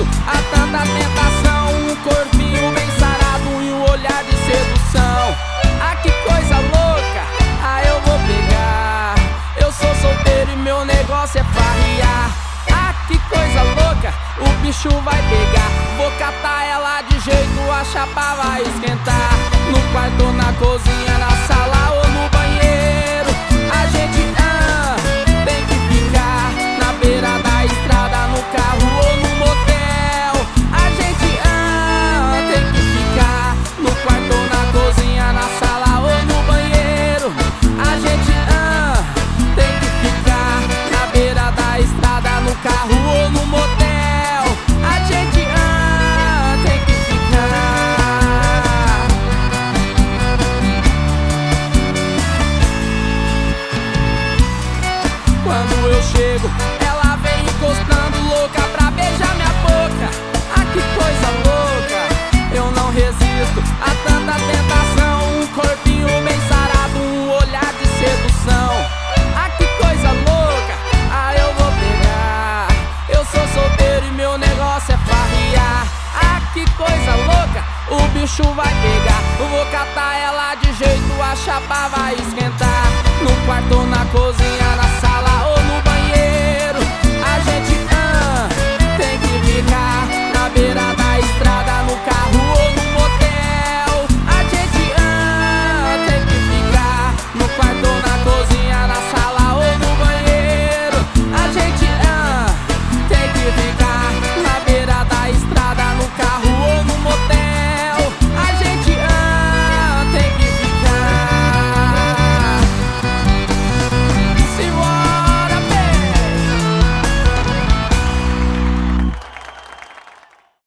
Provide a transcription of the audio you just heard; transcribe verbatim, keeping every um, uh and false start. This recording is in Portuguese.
a tanta tentação. Um corpinho bem sarado e um olhar de sedução. Ah, que coisa louca, ah, eu vou pegar. Eu sou solteiro e meu negócio é farrear. Ah, que coisa louca, o bicho vai pegar. Vou catar ela de jeito, a chapa vai esquentar. No quarto, na cozinha, na sala ou no banheiro. A gente ah, tem que ficar na beira da estrada, no carro ou no motel. A gente ah, tem que ficar no quarto, na cozinha, na sala ou no banheiro. A gente ah, tem que ficar na beira da estrada, no carro ou no motel. A gente ah, tem que ficar. Quando eu chego, ela vem encostando louca pra beijar minha boca. Ah, que coisa louca, eu não resisto a tanta tentação. Um corpinho bem sarado, um olhar de sedução. Ah, que coisa louca, ah, eu vou pegar. Eu sou solteiro e meu negócio é farrear. Ah, que coisa louca, o bicho vai pegar. Eu vou catar ela de jeito, a chapa vai esquentar. No quarto, na cozinha, na sala